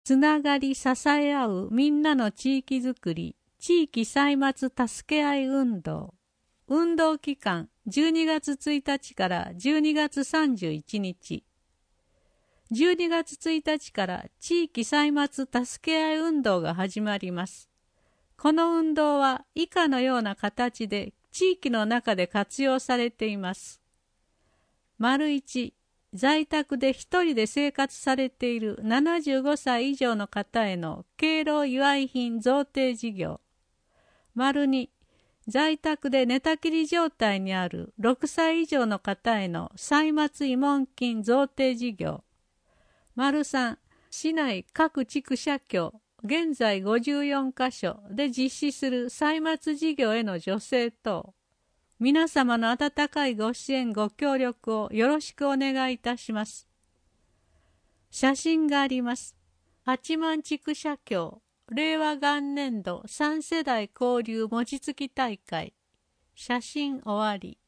つながり支え合うみんなの地域づくり、地域歳末助け合い運動。運動期間12月1日から12月31日。12月1日から地域歳末助け合い運動が始まります。この運動は以下のような形で地域の中で活用されています。1、在宅で一人で生活されている75歳以上の方への敬老祝い品贈呈事業。2、在宅で寝たきり状態にある6歳以上の方への歳末慰問金贈呈事業。3、市内各地区社協、現在54カ所で実施する歳末事業への助成等。皆様の温かいご支援ご協力をよろしくお願いいたします。写真があります。八幡地区社協令和元年度3世代交流餅つき大会。写真終わり。